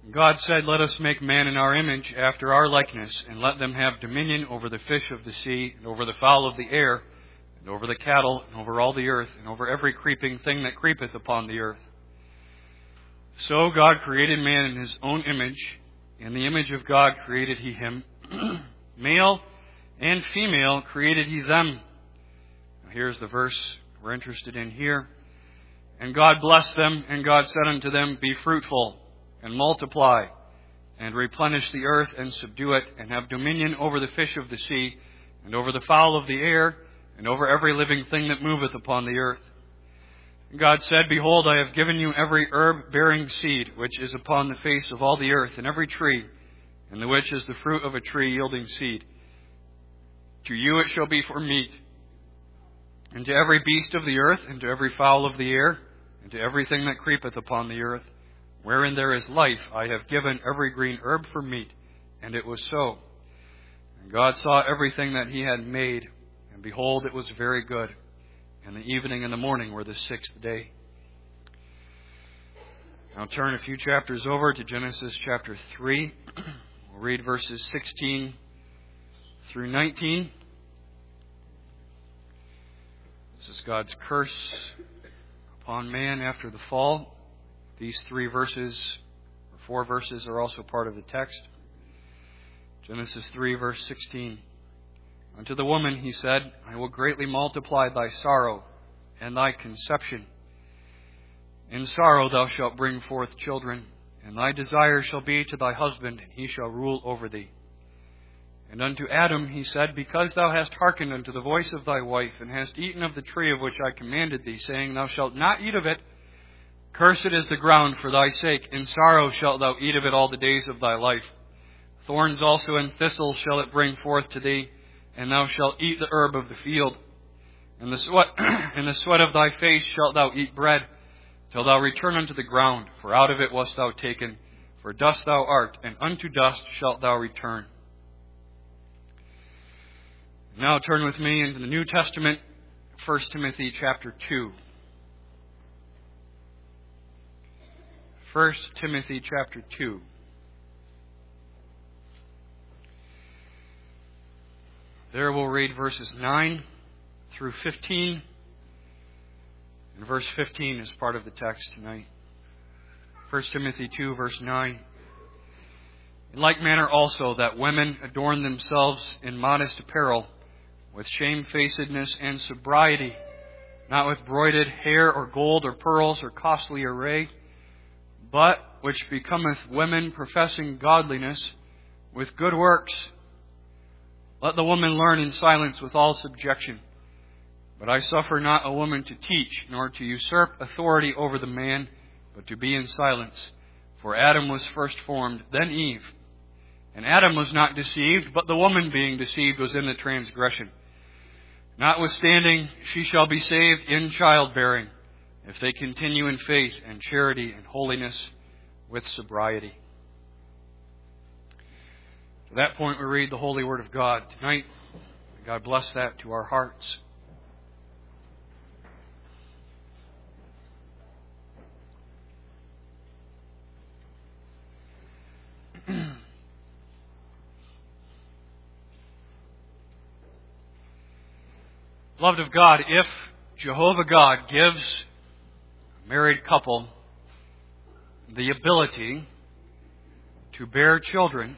God said, "Let us make man in our image, after our likeness, and let them have dominion over the fish of the sea, and over the fowl of the air, and over the cattle, and over all the earth, and over every creeping thing that creepeth upon the earth." So God created man in His own image. In the image of God created He him. Male and female created He them. Now here's the verse we're interested in here. "And God blessed them, and God said unto them, Be fruitful, and multiply, and replenish the earth, and subdue it, and have dominion over the fish of the sea, and over the fowl of the air, and over every living thing that moveth upon the earth. And God said, Behold, I have given you every herb bearing seed, which is upon the face of all the earth, and every tree, and the which is the fruit of a tree yielding seed. To you it shall be for meat. And to every beast of the earth, and to every fowl of the air, and to everything that creepeth upon the earth, wherein there is life, I have given every green herb for meat. And it was so. And God saw everything that He had made, and behold, it was very good. And the evening and the morning were the sixth day." Now turn a few chapters over to Genesis chapter 3. We'll read verses 16 through 19. This is God's curse upon man after the fall. These 3 verses, or 4 verses, are also part of the text. Genesis 3, verse 16. "Unto the woman He said, I will greatly multiply thy sorrow and thy conception. In sorrow thou shalt bring forth children, and thy desire shall be to thy husband, and he shall rule over thee. And unto Adam He said, Because thou hast hearkened unto the voice of thy wife, and hast eaten of the tree of which I commanded thee, saying, Thou shalt not eat of it, cursed is the ground for thy sake. In sorrow shalt thou eat of it all the days of thy life. Thorns also and thistles shall it bring forth to thee, and thou shalt eat the herb of the field. And the sweat of thy face shalt thou eat bread, till thou return unto the ground, for out of it wast thou taken. For dust thou art, and unto dust shalt thou return." Now turn with me into the New Testament, 1 Timothy chapter 2. 1 Timothy chapter 2. There we'll read verses 9 through 15. And verse 15 is part of the text tonight. 1 Timothy 2, verse 9. "In like manner also that women adorn themselves in modest apparel, with shamefacedness and sobriety, not with broided hair or gold or pearls or costly array, but which becometh women professing godliness with good works. Let the woman learn in silence with all subjection. But I suffer not a woman to teach, nor to usurp authority over the man, but to be in silence. For Adam was first formed, then Eve. And Adam was not deceived, but the woman being deceived was in the transgression. Notwithstanding, she shall be saved in childbearing, if they continue in faith and charity and holiness with sobriety." To that point, we read the holy word of God tonight. May God bless that to our hearts. Beloved of God, if Jehovah God gives a married couple the ability to bear children,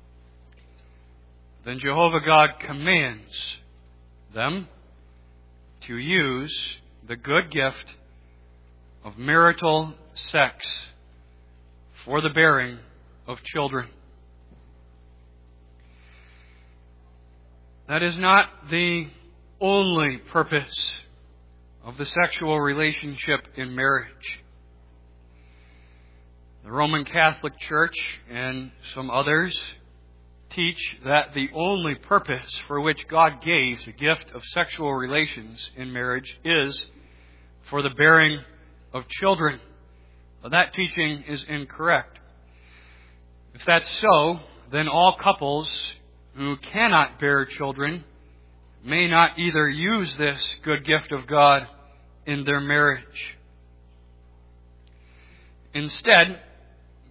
then Jehovah God commands them to use the good gift of marital sex for the bearing of children. That is not the only purpose of the sexual relationship in marriage. The Roman Catholic Church and some others teach that the only purpose for which God gave the gift of sexual relations in marriage is for the bearing of children. Well, that teaching is incorrect. If that's so, then all couples who cannot bear children may not either use this good gift of God in their marriage. Instead,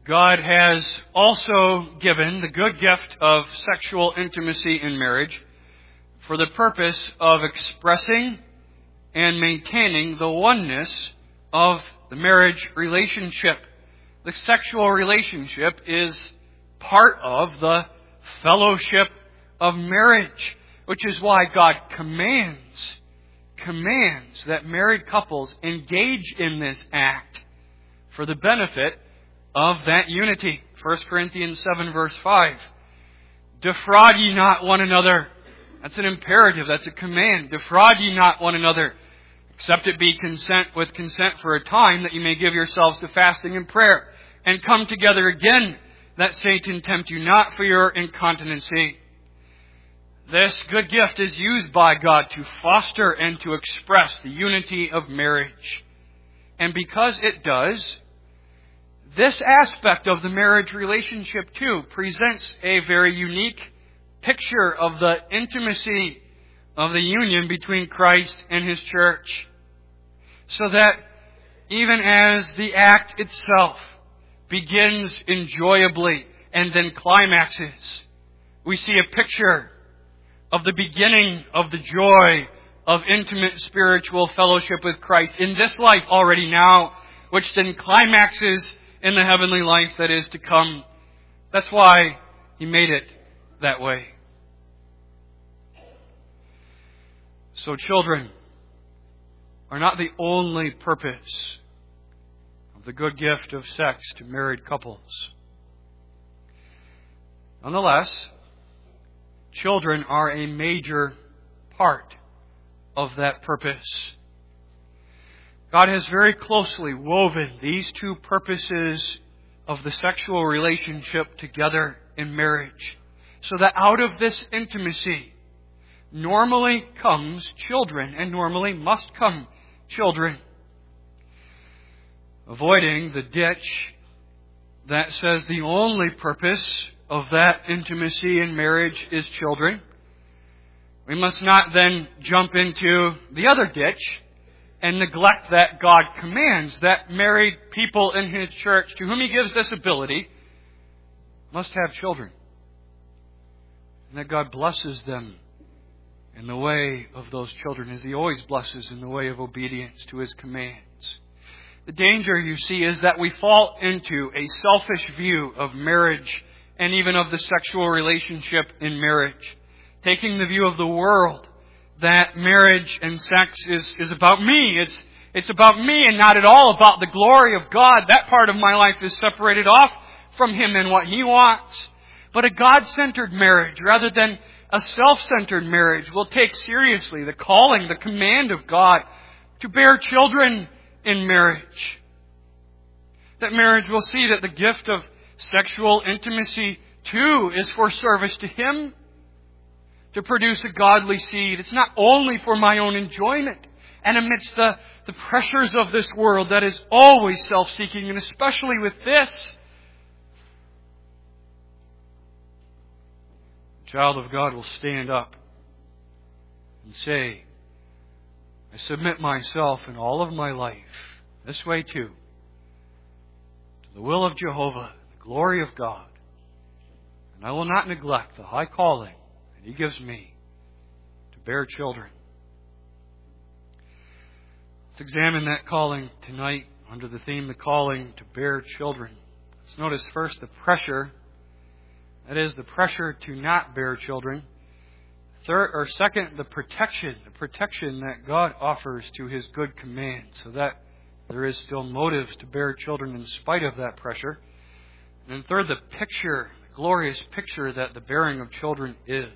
God has also given the good gift of sexual intimacy in marriage for the purpose of expressing and maintaining the oneness of the marriage relationship. The sexual relationship is part of the fellowship of marriage, which is why God commands that married couples engage in this act for the benefit of that unity. 1 Corinthians 7 verse 5. Defraud ye not one another. That's an imperative. That's a command. Defraud ye not one another, except it be with consent for a time, that you may give yourselves to fasting and prayer, and come together again, that Satan tempt you not for your incontinency. This good gift is used by God to foster and to express the unity of marriage. And because it does, this aspect of the marriage relationship too presents a very unique picture of the intimacy of the union between Christ and His church. So that even as the act itself begins enjoyably and then climaxes, we see a picture of the beginning of the joy of intimate spiritual fellowship with Christ in this life already now, which then climaxes in the heavenly life that is to come. That's why He made it that way. So children are not the only purpose of the good gift of sex to married couples. Nonetheless, children are a major part of that purpose. God has very closely woven these two purposes of the sexual relationship together in marriage, so that out of this intimacy normally comes children, and normally must come children. Avoiding the ditch that says the only purpose of that intimacy in marriage is children, we must not then jump into the other ditch and neglect that God commands that married people in His church, to whom He gives this ability, must have children. And that God blesses them in the way of those children, as He always blesses in the way of obedience to His commands. The danger, you see, is that we fall into a selfish view of marriage and even of the sexual relationship in marriage, taking the view of the world that marriage and sex is about me. It's about me and not at all about the glory of God. That part of my life is separated off from Him and what He wants. But a God-centered marriage, rather than a self-centered marriage, will take seriously the calling, the command of God to bear children in marriage. That marriage will see that the gift of sexual intimacy too is for service to Him, to produce a godly seed. It's not only for my own enjoyment. And amidst the pressures of this world that is always self-seeking, and especially with this, the child of God will stand up and say, I submit myself in all of my life, this way too, to the will of Jehovah, the glory of God. And I will not neglect the high calling that He gives me to bear children. Let's examine that calling tonight under the theme, the calling to bear children. Let's notice first the pressure. That is, the pressure to not bear children. Second, the protection that God offers to His good command, so that there is still motives to bear children in spite of that pressure. And then third, the picture, the glorious picture that the bearing of children is.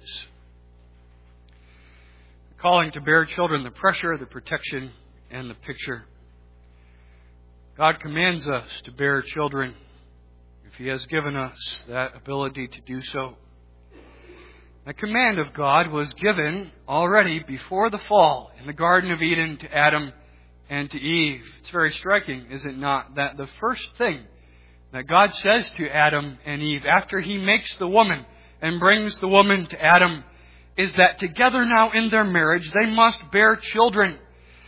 The calling to bear children, the pressure, the protection, and the picture. God commands us to bear children if He has given us that ability to do so. The command of God was given already before the fall in the Garden of Eden to Adam and to Eve. It's very striking, is it not, that the first thing that God says to Adam and Eve after He makes the woman and brings the woman to Adam is that together now in their marriage they must bear children.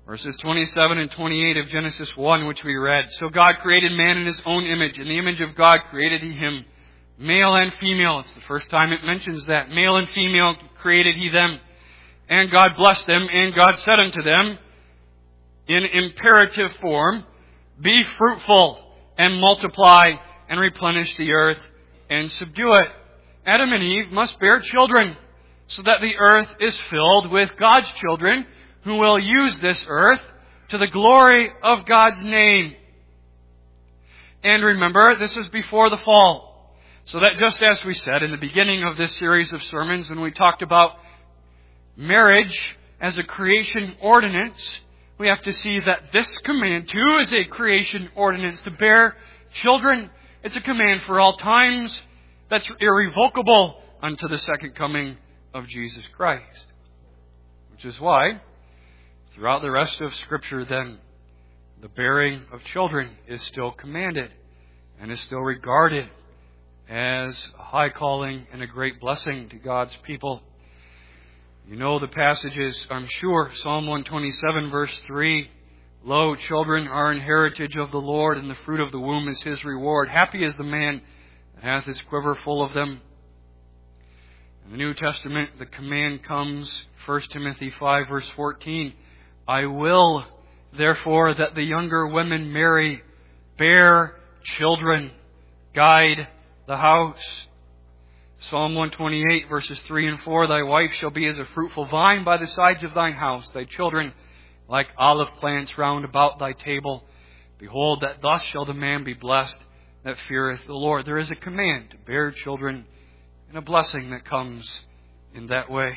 Verses 27 and 28 of Genesis 1, which we read. So God created man in His own image. In the image of God created He him. Male and female. It's the first time it mentions that. Male and female created He them. And God blessed them, and God said unto them, in imperative form, be fruitful, and multiply, and replenish the earth, and subdue it. Adam and Eve must bear children, so that the earth is filled with God's children, who will use this earth to the glory of God's name. And remember, this is before the fall. So that just as we said in the beginning of this series of sermons, when we talked about marriage as a creation ordinance, we have to see that this command too is a creation ordinance to bear children. It's a command for all times that's irrevocable unto the second coming of Jesus Christ. Which is why, throughout the rest of Scripture then, the bearing of children is still commanded and is still regarded as a high calling and a great blessing to God's people. You know the passages, I'm sure. Psalm 127 verse 3. Lo, children are an heritage of the Lord, and the fruit of the womb is His reward. Happy is the man that hath his quiver full of them. In the New Testament, the command comes, 1 Timothy 5 verse 14. I will, therefore, that the younger women marry, bear children, guide the house. Psalm 128 verses 3 and 4, Thy wife shall be as a fruitful vine by the sides of thine house, thy children like olive plants round about thy table. Behold, that thus shall the man be blessed that feareth the Lord. There is a command to bear children, and a blessing that comes in that way.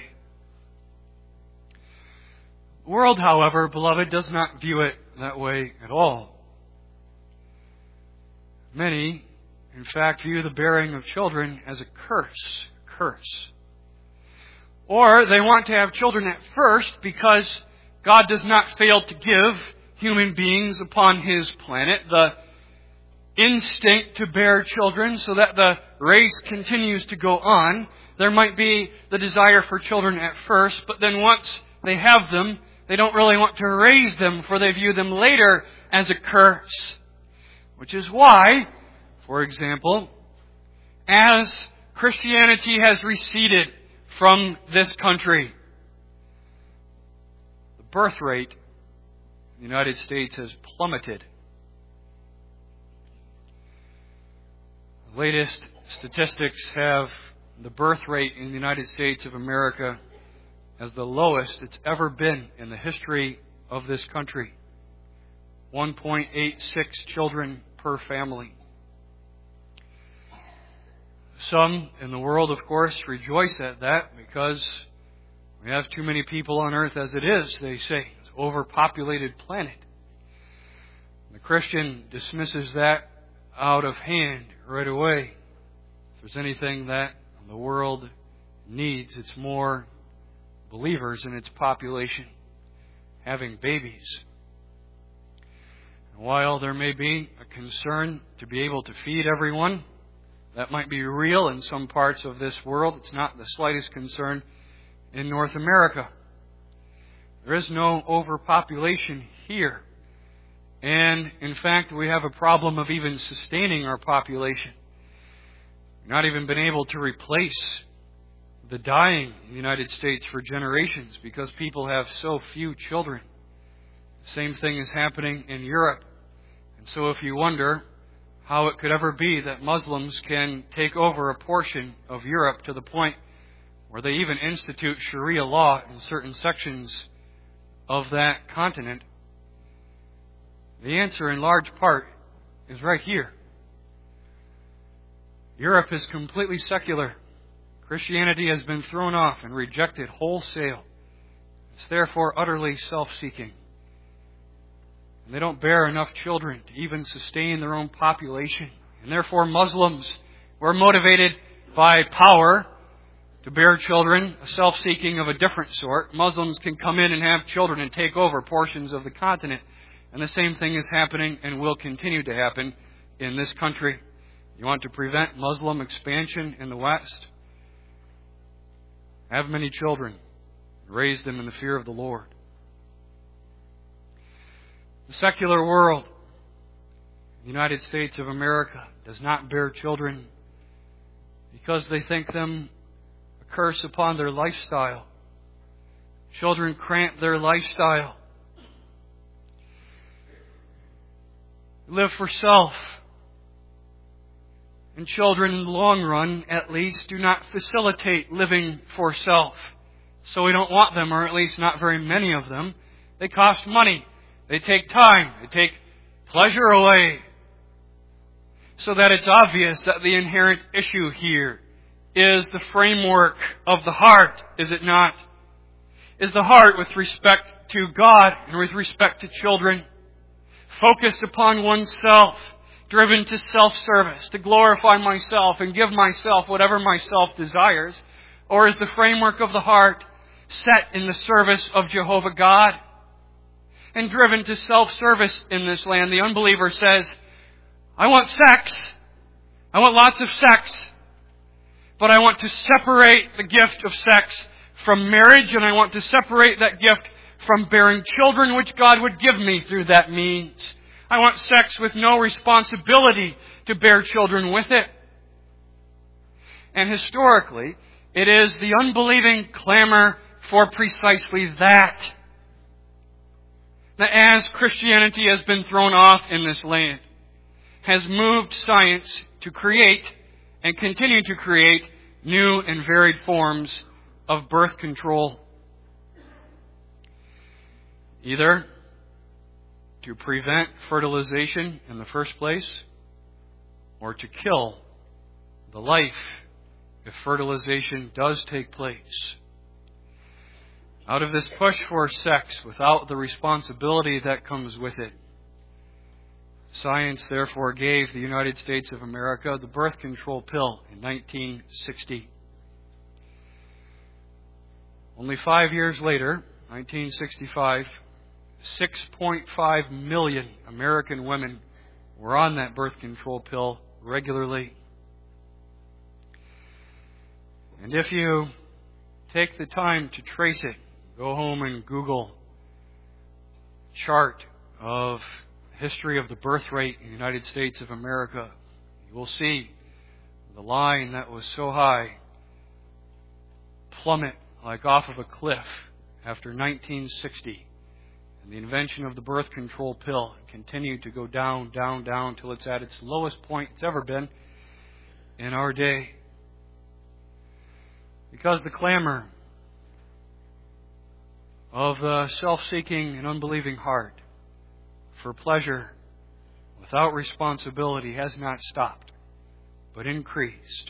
The world, however, beloved, does not view it that way at all. Many, in fact, view the bearing of children as a curse. Or they want to have children at first because God does not fail to give human beings upon His planet the instinct to bear children so that the race continues to go on. There might be the desire for children at first, but then once they have them, they don't really want to raise them, for they view them later as a curse. Which is why, for example, as Christianity has receded from this country, the birth rate in the United States has plummeted. The latest statistics have the birth rate in the United States of America as the lowest it's ever been in the history of this country. 1.86 children per family. Some in the world, of course, rejoice at that because we have too many people on earth as it is, they say. It's an overpopulated planet. The Christian dismisses that out of hand right away. If there's anything that the world needs, it's more believers in its population having babies. And while there may be a concern to be able to feed everyone, that might be real in some parts of this world. It's not the slightest concern in North America. There is no overpopulation here. And, in fact, we have a problem of even sustaining our population. We've not even been able to replace the dying in the United States for generations because people have so few children. The same thing is happening in Europe. And so if you wonder how it could ever be that Muslims can take over a portion of Europe to the point where they even institute Sharia law in certain sections of that continent, the answer in large part is right here. Europe is completely secular. Christianity has been thrown off and rejected wholesale. It's therefore utterly self-seeking. And they don't bear enough children to even sustain their own population. And therefore Muslims were motivated by power to bear children, a self-seeking of a different sort. Muslims can come in and have children and take over portions of the continent. And the same thing is happening and will continue to happen in this country. You want to prevent Muslim expansion in the West? Have many children. Raise them in the fear of the Lord. The secular world, the United States of America, does not bear children because they think them a curse upon their lifestyle. Children cramp their lifestyle. Live for self. And children, in the long run, at least, do not facilitate living for self. So we don't want them, or at least not very many of them. They cost money. They take time. They take pleasure away. So that it's obvious that the inherent issue here is the framework of the heart, is it not? Is the heart with respect to God and with respect to children focused upon oneself, driven to self-service, to glorify myself and give myself whatever myself desires? Or is the framework of the heart set in the service of Jehovah God and driven to self-service in this land? The unbeliever says, I want sex. I want lots of sex. But I want to separate the gift of sex from marriage, and I want to separate that gift from bearing children, which God would give me through that means. I want sex with no responsibility to bear children with it. And historically, it is the unbelieving clamor for precisely that. That as Christianity has been thrown off in this land, has moved science to create and continue to create new and varied forms of birth control. Either to prevent fertilization in the first place, or to kill the life if fertilization does take place. Out of this push for sex without the responsibility that comes with it, science therefore gave the United States of America the birth control pill in 1960. Only 5 years later, 1965, 6.5 million American women were on that birth control pill regularly. And if you take the time to trace it, go home and Google chart of history of the birth rate in the United States of America, you will see the line that was so high plummet like off of a cliff after 1960. And the invention of the birth control pill continued to go down, down, down till it's at its lowest point it's ever been in our day. Because the clamor of the self-seeking and unbelieving heart for pleasure without responsibility has not stopped, but increased.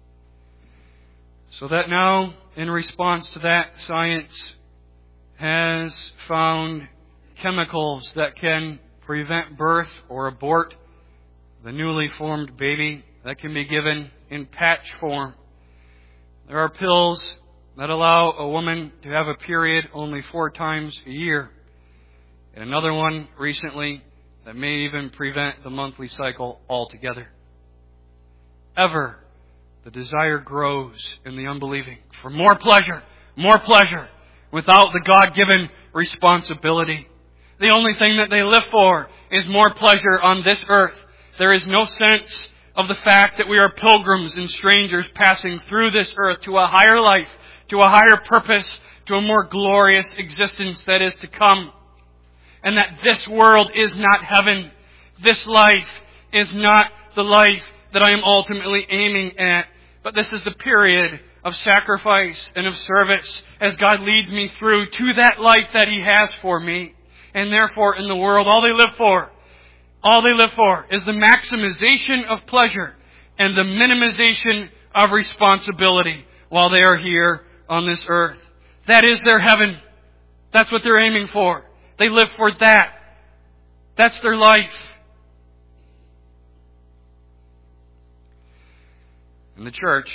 So that now, in response to that, science has found chemicals that can prevent birth or abort the newly formed baby that can be given in patch form. There are pills that allow a woman to have a period only 4 times a year. And another one recently that may even prevent the monthly cycle altogether. Ever, the desire grows in the unbelieving for more pleasure, without the God-given responsibility. The only thing that they live for is more pleasure on this earth. There is no sense of the fact that we are pilgrims and strangers passing through this earth to a higher life, to a higher purpose, to a more glorious existence that is to come. And that this world is not heaven. This life is not the life that I am ultimately aiming at. But this is the period of sacrifice and of service as God leads me through to that life that He has for me. And therefore in the world, all they live for is the maximization of pleasure and the minimization of responsibility while they are here on this earth. That is their heaven. That's what they're aiming for. They live for that. That's their life. And the church,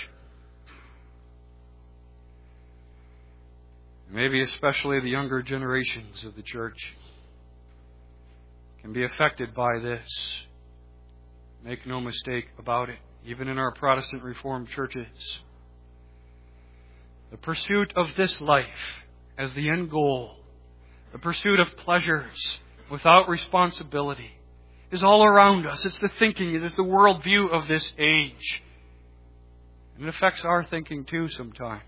maybe especially the younger generations of the church, can be affected by this. Make no mistake about it. Even in our Protestant Reformed churches, the pursuit of this life as the end goal, the pursuit of pleasures without responsibility is all around us. It's the thinking, it is the worldview of this age. And it affects our thinking too sometimes.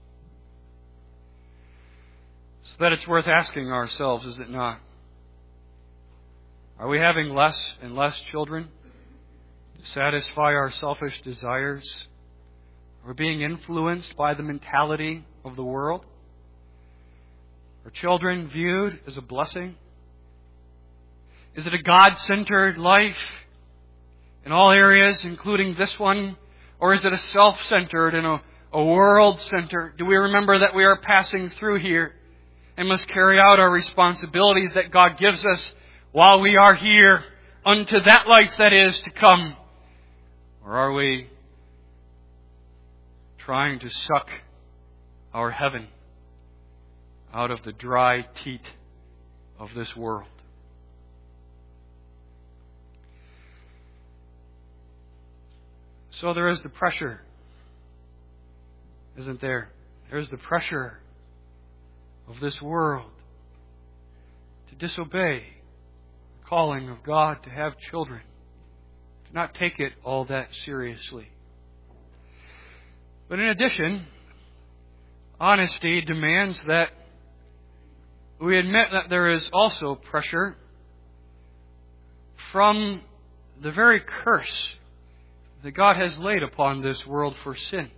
So that it's worth asking ourselves, is it not? Are we having less and less children to satisfy our selfish desires? Are we being influenced by the mentality of the world? Are children viewed as a blessing? Is it a God-centered life in all areas, including this one? Or is it a self-centered and a world-centered? Do we remember that we are passing through here and must carry out our responsibilities that God gives us while we are here unto that life that is to come? Or are we trying to suck our heaven out of the dry teat of this world? So there is the pressure, isn't there? There's the pressure of this world to disobey the calling of God to have children, to not take it all that seriously. But in addition, honesty demands that we admit that there is also pressure from the very curse that God has laid upon this world for sin.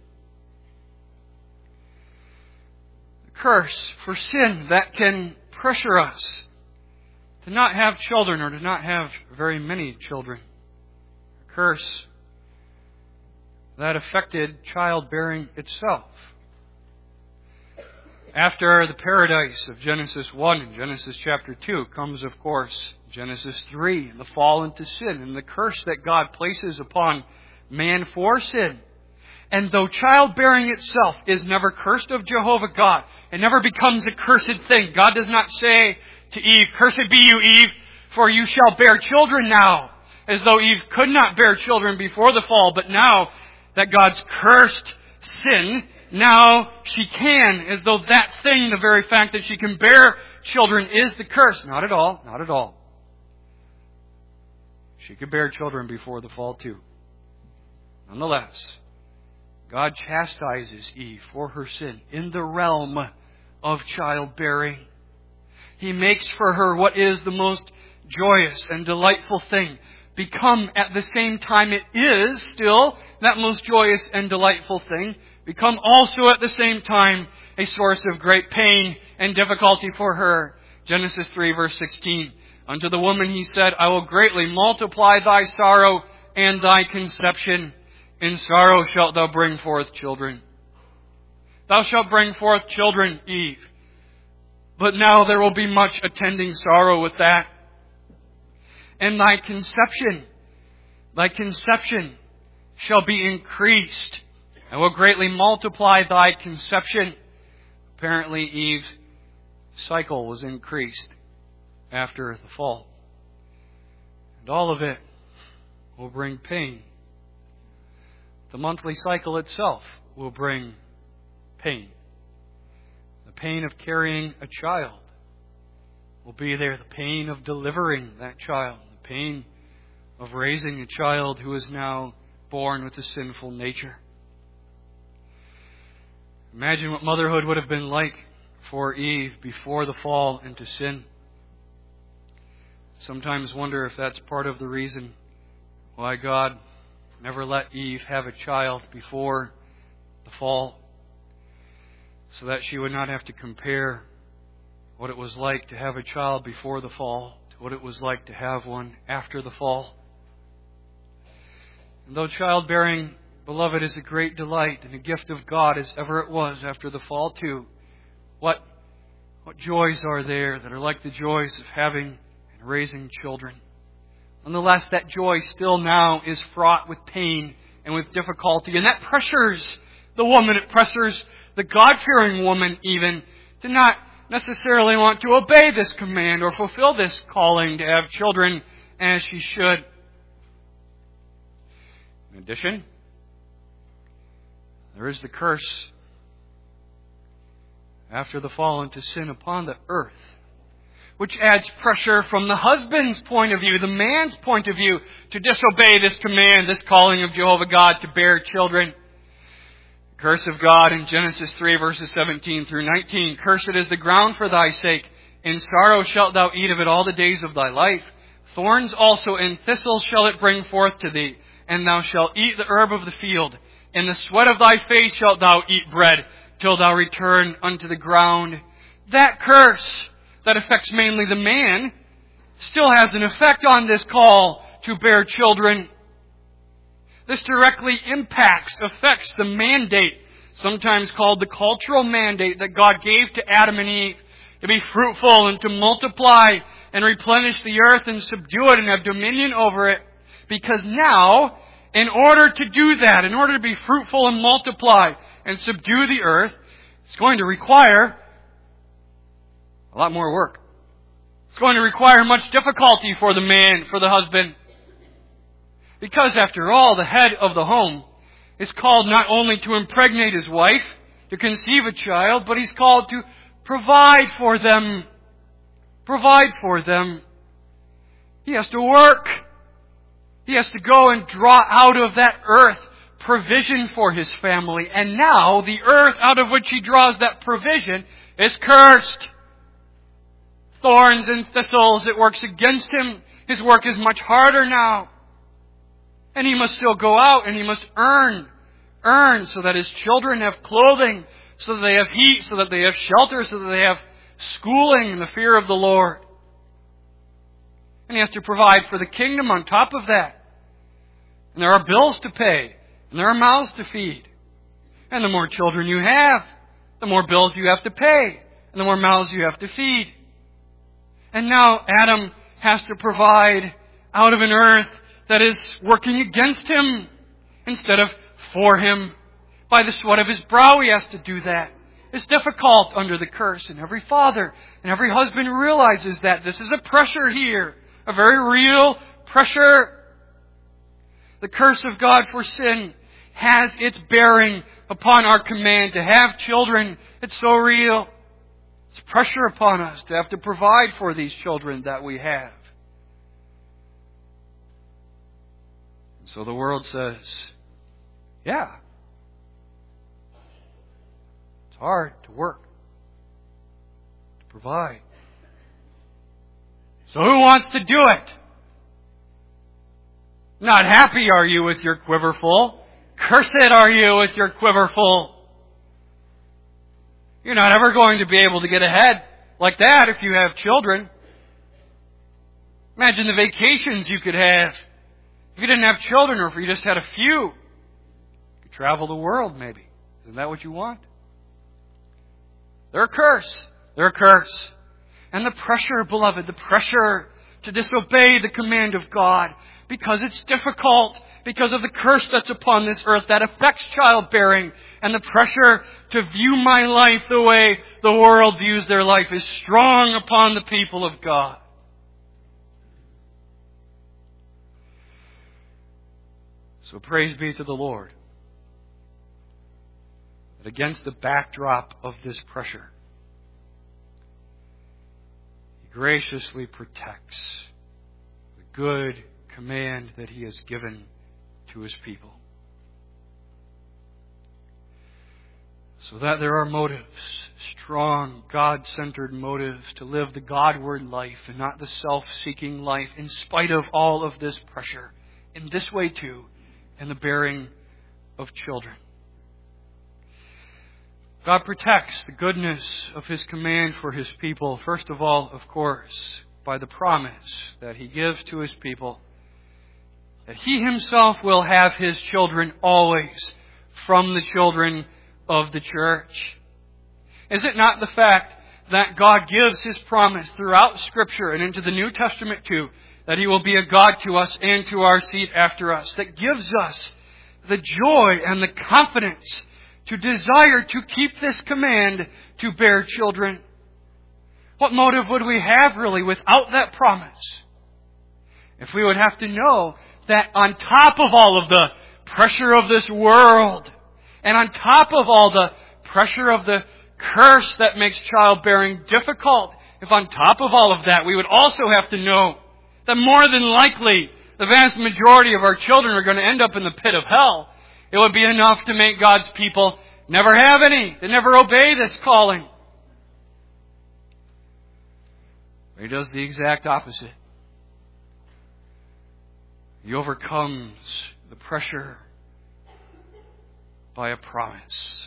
The curse for sin that can pressure us to not have children or to not have very many children. A curse that affected childbearing itself. After the paradise of Genesis 1 and Genesis chapter 2 comes, of course, Genesis 3 and the fall into sin and the curse that God places upon man for sin. And though childbearing itself is never cursed of Jehovah God, it never becomes a cursed thing. God does not say to Eve, "Cursed be you, Eve, for you shall bear children now," as though Eve could not bear children before the fall, but now that God's cursed sin, now she can, as though that thing, the very fact that she can bear children, is the curse. Not at all, not at all. She could bear children before the fall too. Nonetheless, God chastises Eve for her sin in the realm of childbearing. He makes for her what is the most joyous and delightful thing become at the same time it is still that most joyous and delightful thing, become also at the same time a source of great pain and difficulty for her. Genesis 3 verse 16. Unto the woman he said, "I will greatly multiply thy sorrow and thy conception. In sorrow shalt thou bring forth children." Thou shalt bring forth children, Eve. But now there will be much attending sorrow with that. And thy conception shall be increased. I will greatly multiply thy conception. Apparently Eve's cycle was increased after the fall. And all of it will bring pain. The monthly cycle itself will bring pain. The pain of carrying a child will be there. The pain of delivering that child. The pain of raising a child who is now born with a sinful nature. Imagine what motherhood would have been like for Eve before the fall into sin. Sometimes wonder if that's part of the reason why God never let Eve have a child before the fall, so that she would not have to compare what it was like to have a child before the fall to what it was like to have one after the fall. And though childbearing, beloved, is a great delight and a gift of God as ever it was after the fall too, what joys are there that are like the joys of having and raising children? Nonetheless, that joy still now is fraught with pain and with difficulty. And that pressures the woman. It pressures the God-fearing woman even to not necessarily want to obey this command or fulfill this calling to have children as she should. In addition, there is the curse after the fall into sin upon the earth, which adds pressure from the husband's point of view, the man's point of view, to disobey this command, this calling of Jehovah God to bear children. The curse of God in Genesis 3 verses 17 through 19. Cursed is the ground for thy sake. In sorrow shalt thou eat of it all the days of thy life. Thorns also and thistles shall it bring forth to thee. And thou shalt eat the herb of the field. In the sweat of thy face shalt thou eat bread, till thou return unto the ground. That curse that affects mainly the man still has an effect on this call to bear children. This directly affects the mandate, sometimes called the cultural mandate, that God gave to Adam and Eve, to be fruitful and to multiply and replenish the earth and subdue it and have dominion over it. Because now, in order to do that, in order to be fruitful and multiply and subdue the earth, it's going to require a lot more work. It's going to require much difficulty for the man, for the husband. Because after all, the head of the home is called not only to impregnate his wife, to conceive a child, but he's called to provide for them. Provide for them. He has to work. He has to go and draw out of that earth provision for his family. And now the earth out of which he draws that provision is cursed. Thorns and thistles, it works against him. His work is much harder now. And he must still go out and he must earn so that his children have clothing, so that they have heat, so that they have shelter, so that they have schooling in the fear of the Lord. And he has to provide for the kingdom on top of that. And there are bills to pay. And there are mouths to feed. And the more children you have, the more bills you have to pay. And the more mouths you have to feed. And now Adam has to provide out of an earth that is working against him instead of for him. By the sweat of his brow he has to do that. It's difficult under the curse. And every father and every husband realizes that this is a pressure here. A very real pressure. The curse of God for sin has its bearing upon our command to have children. It's so real. It's pressure upon us to have to provide for these children that we have. And so the world says, yeah, it's hard to work, to provide. So who wants to do it? Not happy are you with your quiver full. Cursed are you with your quiver full. You're not ever going to be able to get ahead like that if you have children. Imagine the vacations you could have if you didn't have children, or if you just had a few. You could travel the world maybe. Isn't that what you want? They're a curse. They're a curse. And the pressure, beloved, the pressure to disobey the command of God, because it's difficult, because of the curse that's upon this earth that affects childbearing, and the pressure to view my life the way the world views their life is strong upon the people of God. So praise be to the Lord that against the backdrop of this pressure, He graciously protects the good command that He has given to His people. So that there are motives, strong, God-centered motives to live the Godward life and not the self-seeking life in spite of all of this pressure. In this way too, in the bearing of children. God protects the goodness of His command for His people, first of all, of course, by the promise that He gives to His people that He Himself will have His children always from the children of the church. Is it not the fact that God gives His promise throughout Scripture and into the New Testament too, that He will be a God to us and to our seed after us, that gives us the joy and the confidence to desire to keep this command to bear children? What motive would we have really without that promise? If we would have to know that on top of all of the pressure of this world, and on top of all the pressure of the curse that makes childbearing difficult if on top of all of that, we would also have to know that more than likely, the vast majority of our children are going to end up in the pit of hell, it would be enough to make God's people never have any. They never obey this calling. He does the exact opposite. He overcomes the pressure by a promise.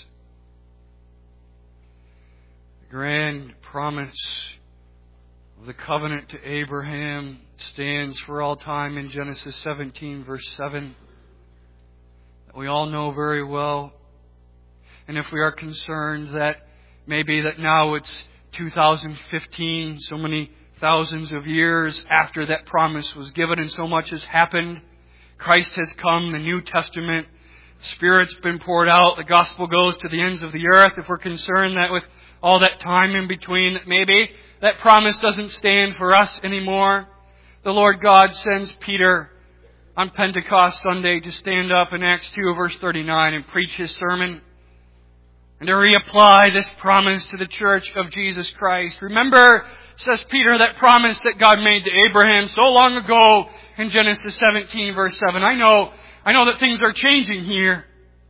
The grand promise of the covenant to Abraham stands for all time in Genesis 17, verse 7, that we all know very well. And if we are concerned that maybe that now it's 2015, so many thousands of years after that promise was given and so much has happened, Christ has come, the New Testament, the Spirit's been poured out, the gospel goes to the ends of the earth. If we're concerned that with all that time in between, maybe that promise doesn't stand for us anymore, the Lord God sends Peter on Pentecost Sunday to stand up in Acts 2 verse 39 and preach his sermon and to reapply this promise to the church of Jesus Christ. Remember, says Peter, that promise that God made to Abraham so long ago in Genesis 17 verse 7. I know that things are changing here.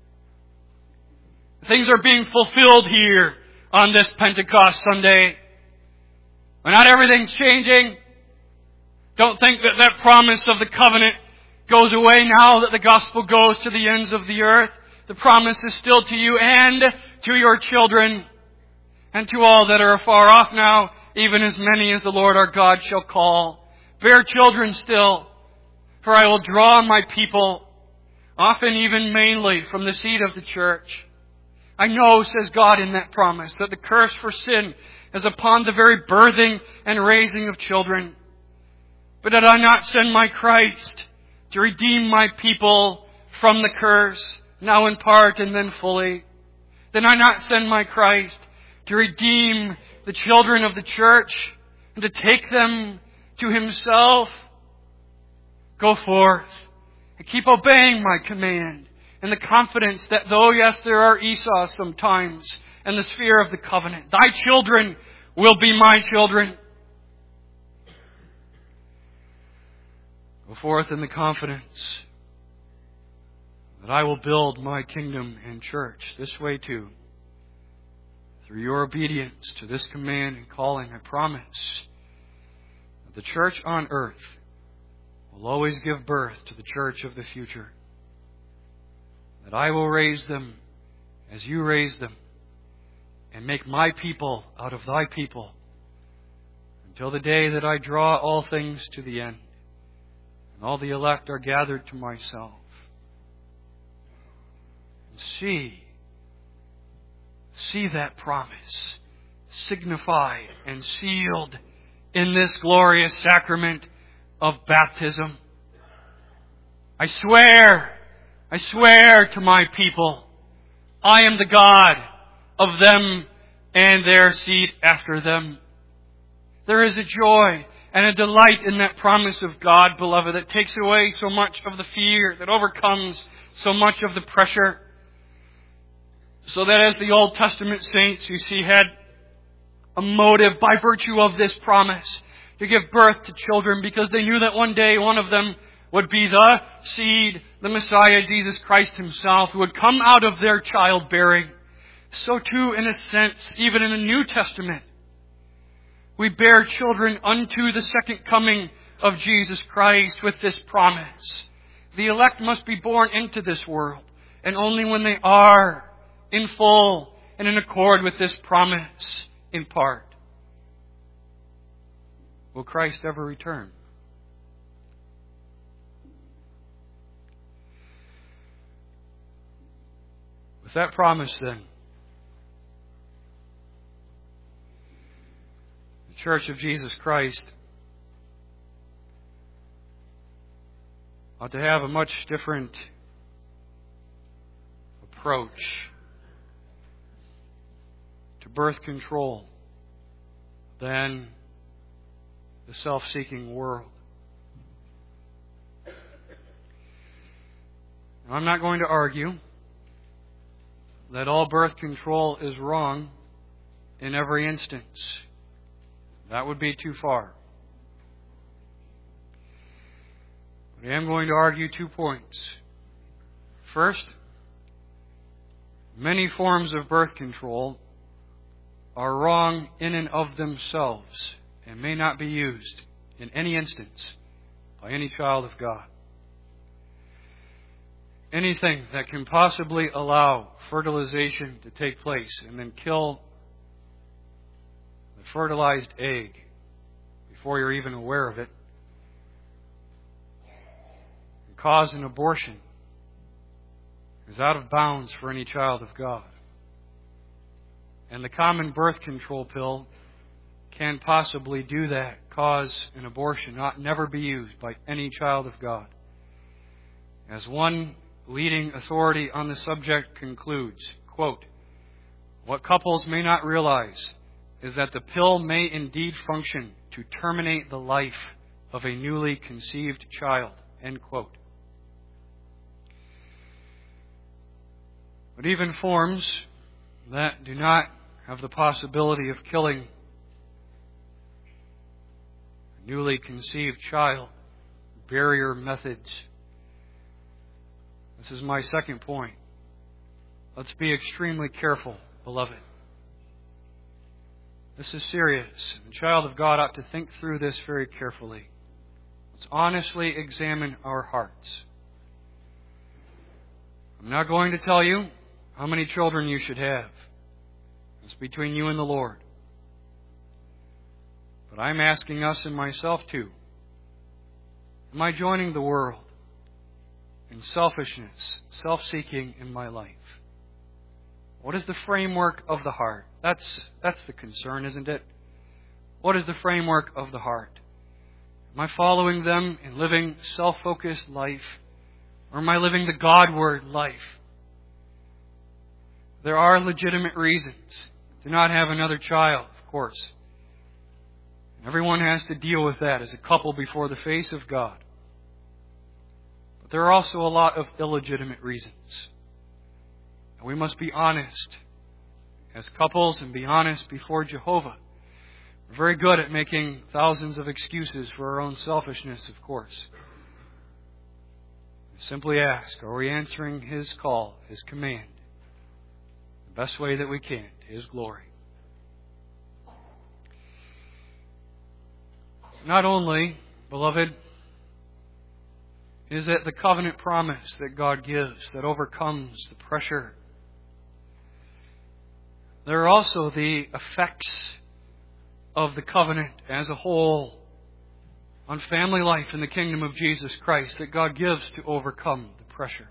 Things are being fulfilled here on this Pentecost Sunday. But not everything's changing. Don't think that that promise of the covenant goes away now that the gospel goes to the ends of the earth. The promise is still to you and to your children and to all that are afar off now, even as many as the Lord our God shall call. Bear children still, for I will draw my people, often even mainly from the seed of the church. I know, says God in that promise, that the curse for sin is upon the very birthing and raising of children. But did I not send my Christ to redeem my people from the curse, now in part and then fully? Did I not send my Christ to redeem the children of the church and to take them to Himself? Go forth and keep obeying my command in the confidence that though, yes, there are Esau's sometimes in the sphere of the covenant, thy children will be my children. Go forth in the confidence that I will build my kingdom and church this way too. Through your obedience to this command and calling, I promise that the church on earth will always give birth to the church of the future. That I will raise them as you raised them and make my people out of thy people until the day that I draw all things to the end and all the elect are gathered to myself. And see that promise signified and sealed in this glorious sacrament of baptism. I swear to my people, I am the God of them and their seed after them. There is a joy and a delight in that promise of God, beloved, that takes away so much of the fear, that overcomes so much of the pressure. So that as the Old Testament saints, you see, had a motive by virtue of this promise to give birth to children because they knew that one day one of them would be the seed, the Messiah, Jesus Christ Himself, who would come out of their childbearing. So too, in a sense, even in the New Testament, we bear children unto the second coming of Jesus Christ with this promise. The elect must be born into this world, and only when they are in full and in accord with this promise in part will Christ ever return. With that promise, then, the Church of Jesus Christ ought to have a much different approach to birth control than the self-seeking world. Now, I'm not going to argue that all birth control is wrong in every instance. That would be too far. But I am going to argue 2 points. First, many forms of birth control are wrong in and of themselves and may not be used in any instance by any child of God. Anything that can possibly allow fertilization to take place and then kill the fertilized egg before you're even aware of it and cause an abortion is out of bounds for any child of God. And the common birth control pill can possibly do that, cause an abortion, never be used by any child of God. As one leading authority on the subject concludes, quote, "What couples may not realize is that the pill may indeed function to terminate the life of a newly conceived child," end quote. But even forms that do not have the possibility of killing a newly conceived child, barrier methods. This is my second point. Let's be extremely careful, beloved. This is serious. The child of God ought to think through this very carefully. Let's honestly examine our hearts. I'm not going to tell you how many children you should have. It's between you and the Lord. But I'm asking us and myself too. Am I joining the world in selfishness, self-seeking in my life? What is the framework of the heart? That's the concern, isn't it? What is the framework of the heart? Am I following them in living self-focused life? Or am I living the Godward life? There are legitimate reasons to not have another child, of course. Everyone has to deal with that as a couple before the face of God. But there are also a lot of illegitimate reasons. And we must be honest as couples and be honest before Jehovah. We're very good at making thousands of excuses for our own selfishness, of course. We simply ask, are we answering His call, His command, the best way that we can to His glory? Not only, beloved, is it the covenant promise that God gives that overcomes the pressure. There are also the effects of the covenant as a whole on family life in the kingdom of Jesus Christ that God gives to overcome the pressure.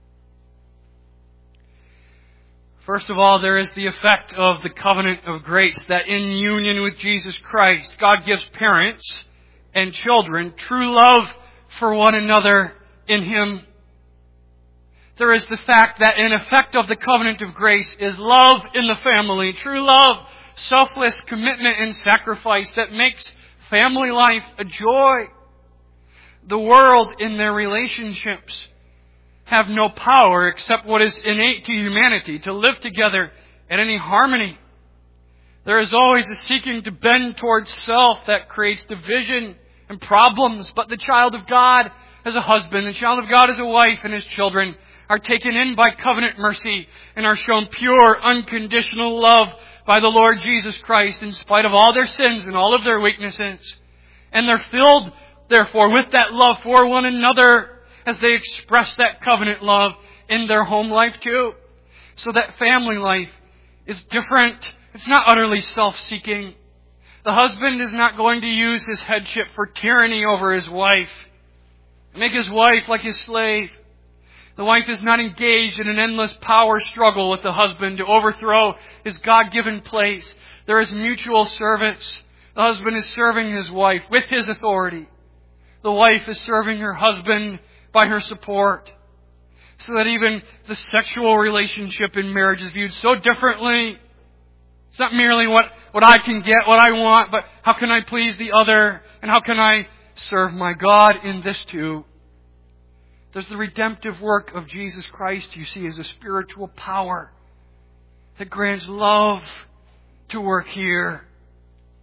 First of all, there is the effect of the covenant of grace that in union with Jesus Christ, God gives parents and children true love for one another in Him. There is the fact that an effect of the covenant of grace is love in the family. True love, selfless commitment and sacrifice that makes family life a joy. The world in their relationships have no power except what is innate to humanity, to live together in any harmony. There is always a seeking to bend towards self that creates division and problems. But the child of God as a husband, the child of God as a wife, and his children are taken in by covenant mercy and are shown pure, unconditional love by the Lord Jesus Christ in spite of all their sins and all of their weaknesses. And they're filled, therefore, with that love for one another as they express that covenant love in their home life too. So that family life is different. It's not utterly self-seeking. The husband is not going to use his headship for tyranny over his wife, make his wife like his slave. The wife is not engaged in an endless power struggle with the husband to overthrow his God-given place. There is mutual service. The husband is serving his wife with his authority. The wife is serving her husband by her support. So that even the sexual relationship in marriage is viewed so differently. It's not merely what I can get, what I want, but how can I please the other? And how can I serve my God in this too? There's the redemptive work of Jesus Christ, you see, as a spiritual power that grants love to work here.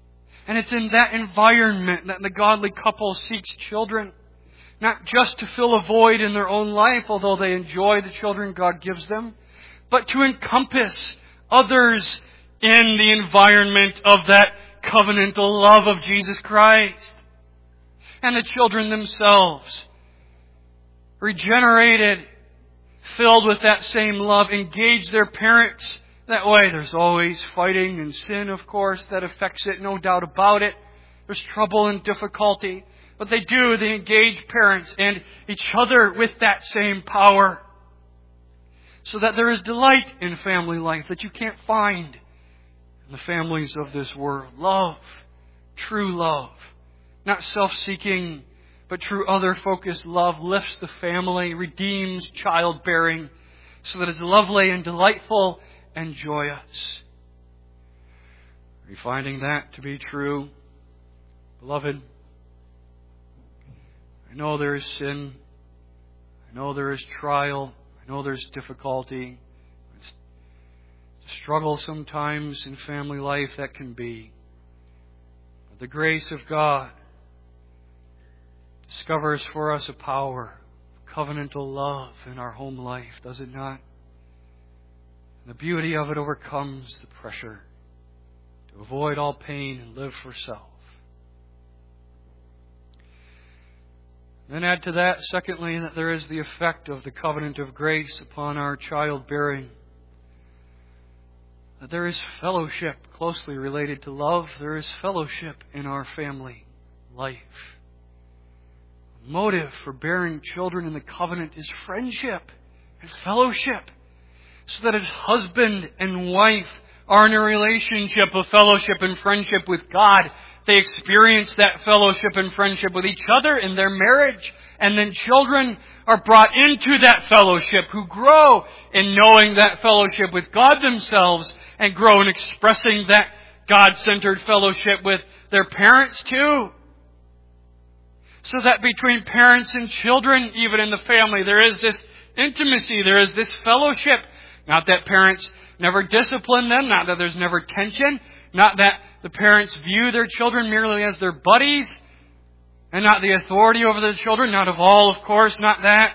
And it's in that environment that the godly couple seeks children. Not just to fill a void in their own life, although they enjoy the children God gives them, but to encompass others in the environment of that covenantal love of Jesus Christ. And the children themselves, regenerated, filled with that same love, engage their parents that way. There's always fighting and sin, of course, that affects it, no doubt about it. There's trouble and difficulty. But they engage parents and each other with that same power. So that there is delight in family life that you can't find in the families of this world. Love, true love, not self-seeking, but true other-focused love lifts the family, redeems childbearing, so that it's lovely and delightful and joyous. Are you finding that to be true, beloved? I know there is sin. I know there is trial. I know there's difficulty. It's a struggle sometimes in family life that can be. But the grace of God discovers for us a power, covenantal love in our home life, does it not? And the beauty of it overcomes the pressure to avoid all pain and live for self. Then add to that, secondly, that there is the effect of the covenant of grace upon our childbearing. That there is fellowship closely related to love. There is fellowship in our family life. The motive for bearing children in the covenant is friendship and fellowship. So that as husband and wife are in a relationship of fellowship and friendship with God, they experience that fellowship and friendship with each other in their marriage. And then children are brought into that fellowship who grow in knowing that fellowship with God themselves and grow in expressing that God-centered fellowship with their parents too. So that between parents and children, even in the family, there is this intimacy, there is this fellowship. Not that parents never discipline them, not that there's never tension, not that the parents view their children merely as their buddies and not the authority over their children, not of all, of course, not that.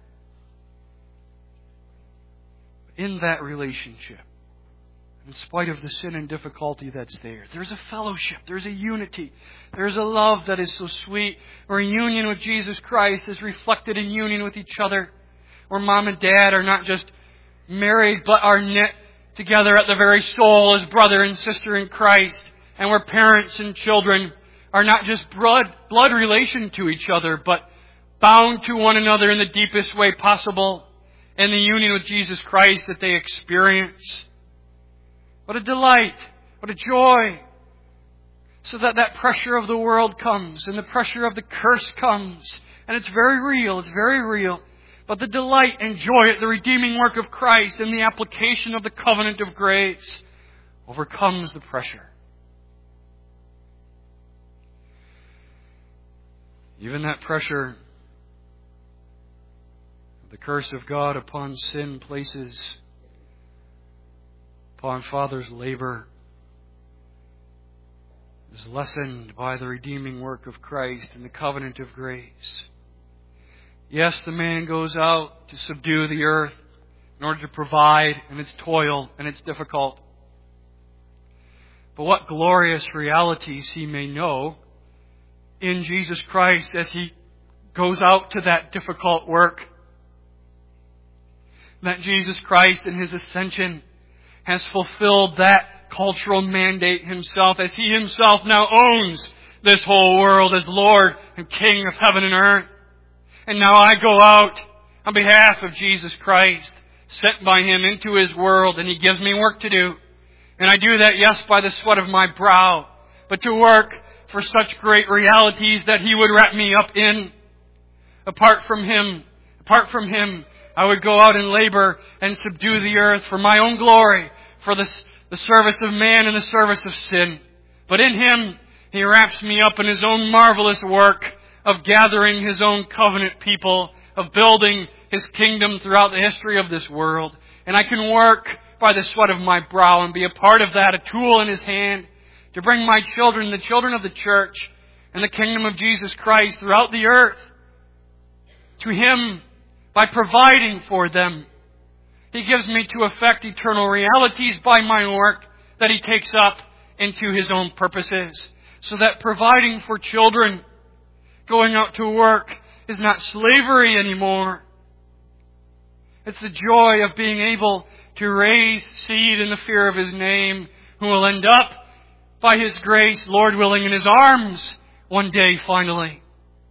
In that relationship, in spite of the sin and difficulty that's there, there's a fellowship, there's a unity, there's a love that is so sweet, where union with Jesus Christ is reflected in union with each other, where mom and dad are not just married, but are knit together at the very soul as brother and sister in Christ, and where parents and children are not just blood relation to each other, but bound to one another in the deepest way possible, and the union with Jesus Christ that they experience. What a delight, what a joy. So that pressure of the world comes, and the pressure of the curse comes, and it's very real, it's very real. But the delight and joy at the redeeming work of Christ and the application of the covenant of grace overcomes the pressure. Even that pressure, the curse of God upon sin places upon Father's labor, is lessened by the redeeming work of Christ and the covenant of grace. Yes, the man goes out to subdue the earth in order to provide, and it's toil, and it's difficult. But what glorious realities he may know in Jesus Christ as he goes out to that difficult work. That Jesus Christ in His ascension has fulfilled that cultural mandate Himself, as He Himself now owns this whole world as Lord and King of heaven and earth. And now I go out on behalf of Jesus Christ, sent by Him into His world, and He gives me work to do. And I do that, yes, by the sweat of my brow, but to work for such great realities that He would wrap me up in. Apart from Him, I would go out and labor and subdue the earth for my own glory, for the service of man and the service of sin. But in Him, He wraps me up in His own marvelous work of gathering His own covenant people, of building His kingdom throughout the history of this world. And I can work by the sweat of my brow and be a part of that, a tool in His hand. to bring my children, the children of the church, and the kingdom of Jesus Christ throughout the earth to Him by providing for them. He gives me to effect eternal realities by my work that He takes up into His own purposes. So that providing for children, going out to work, is not slavery anymore. It's the joy of being able to raise seed in the fear of His name, who will end up, by His grace, Lord willing, in His arms one day finally.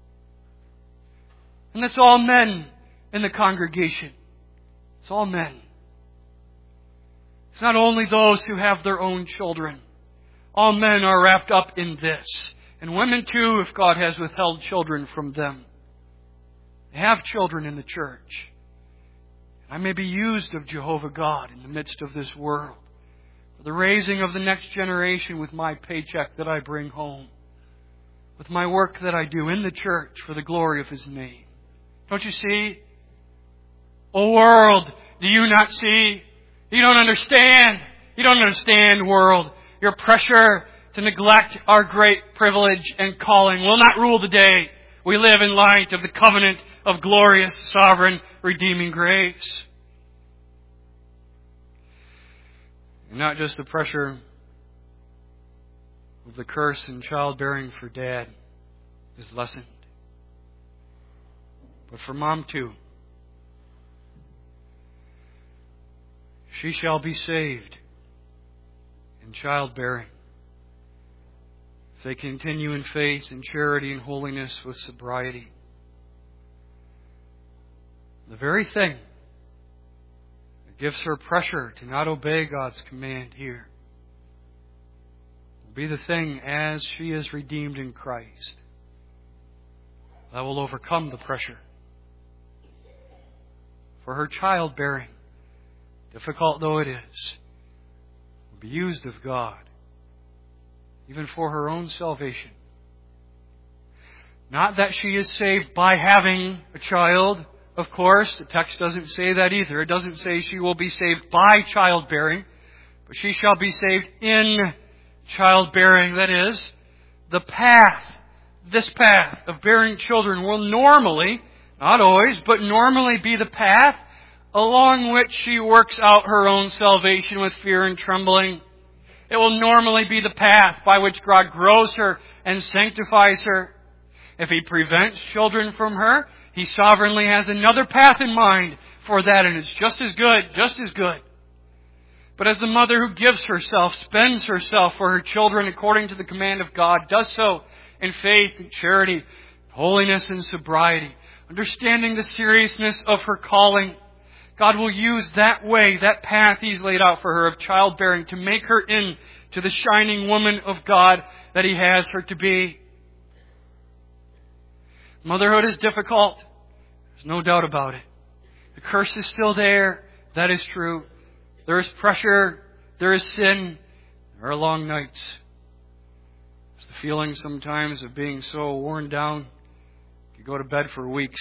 And that's all men in the congregation. It's all men. It's not only those who have their own children. All men are wrapped up in this. And women too, if God has withheld children from them. They have children in the church. I may be used of Jehovah God in the midst of this world for the raising of the next generation with my paycheck that I bring home, with my work that I do in the church for the glory of His name. Don't you see? O world, do you not see? You don't understand. You don't understand, world. Your pressure to neglect our great privilege and calling will not rule the day. We live in light of the covenant of glorious, sovereign, redeeming grace. And not just the pressure of the curse in childbearing for dad is lessened, but for mom too. She shall be saved in childbearing if they continue in faith and charity and holiness with sobriety. The very thing that gives her pressure to not obey God's command here will be the thing, as she is redeemed in Christ, that will overcome the pressure. For her childbearing, difficult though it is, will be used of God, even for her own salvation. Not that she is saved by having a child, of course. The text doesn't say that either. It doesn't say she will be saved by childbearing, but she shall be saved in childbearing. That is, the path, this path of bearing children will normally, not always, but normally be the path along which she works out her own salvation with fear and trembling. It will normally be the path by which God grows her and sanctifies her. If He prevents children from her, He sovereignly has another path in mind for that, and it's just as good, just as good. But as the mother who gives herself, spends herself for her children according to the command of God, does so in faith and charity, holiness and sobriety, understanding the seriousness of her calling, God will use that way, that path He's laid out for her of childbearing, to make her into the shining woman of God that He has her to be. Motherhood is difficult. There's no doubt about it. The curse is still there. That is true. There is pressure. There is sin. There are long nights. There's the feeling sometimes of being so worn down, you go to bed for weeks.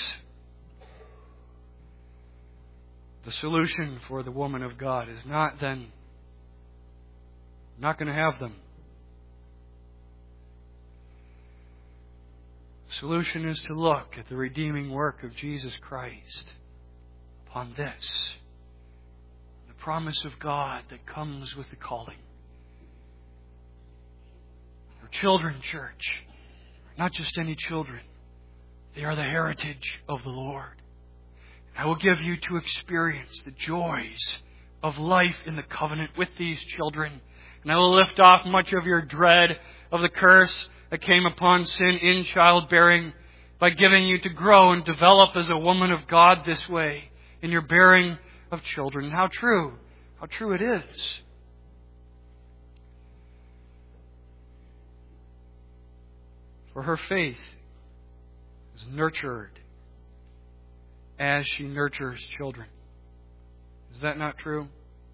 The solution for the woman of God is not then, I'm not going to have them. The solution is to look at the redeeming work of Jesus Christ upon this, the promise of God that comes with the calling. Your children, church, are not just any children. They are the heritage of the Lord. I will give you to experience the joys of life in the covenant with these children. And I will lift off much of your dread of the curse that came upon sin in childbearing by giving you to grow and develop as a woman of God this way in your bearing of children. How true it is. For her faith is nurtured as she nurtures children. Is that not true?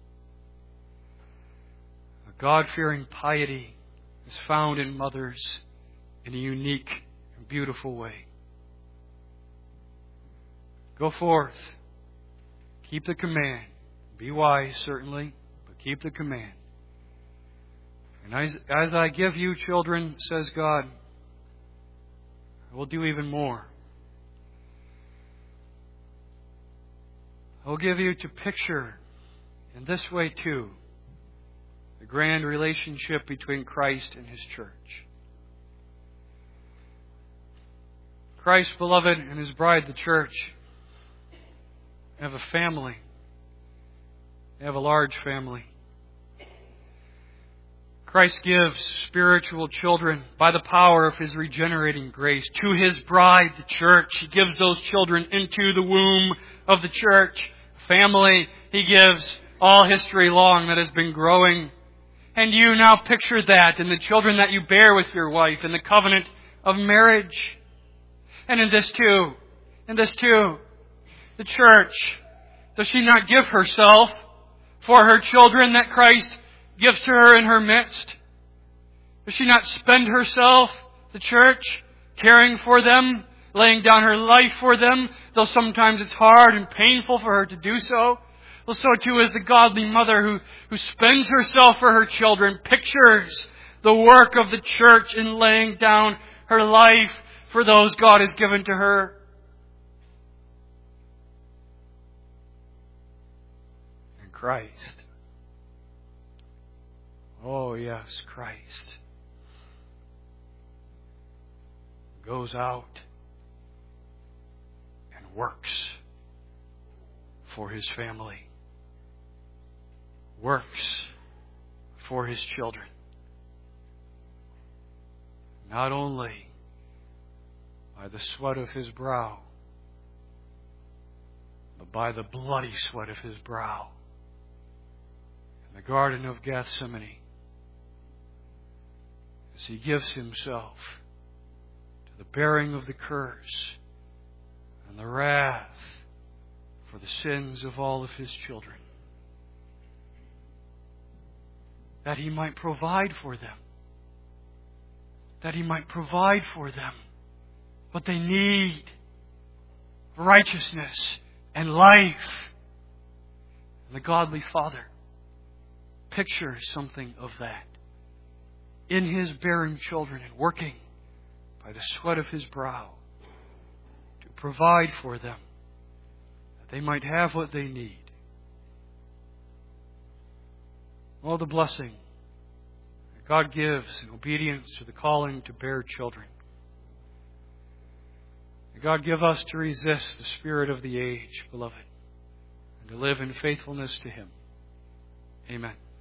A God-fearing piety is found in mothers in a unique and beautiful way. Go forth. Keep the command. Be wise, certainly, but keep the command. And as I give you children, says God, I will do even more. I will give you to picture in this way too the grand relationship between Christ and His church. Christ, beloved, and His bride, the church, have a family. They have a large family. Christ gives spiritual children by the power of His regenerating grace to His bride, the church. He gives those children into the womb of the church family. He gives all history long that has been growing. And you now picture that in the children that you bear with your wife in the covenant of marriage. And in this too, the church, does she not give herself for her children that Christ gives to her in her midst? Does she not spend herself, the church, caring for them, laying down her life for them, though sometimes it's hard and painful for her to do so? Well, so too is the godly mother who spends herself for her children, pictures the work of the church in laying down her life for those God has given to her. And Christ. Oh yes, Christ goes out and works for His family, works for His children. Not only by the sweat of His brow, but by the bloody sweat of His brow in the Garden of Gethsemane, as He gives Himself to the bearing of the curse and the wrath for the sins of all of His children, that He might provide for them, what they need, righteousness and life. And the godly Father pictures something of that in His bearing children and working by the sweat of His brow to provide for them, that they might have what they need. All the blessing that God gives in obedience to the calling to bear children. May God give us to resist the spirit of the age, beloved, and to live in faithfulness to Him. Amen.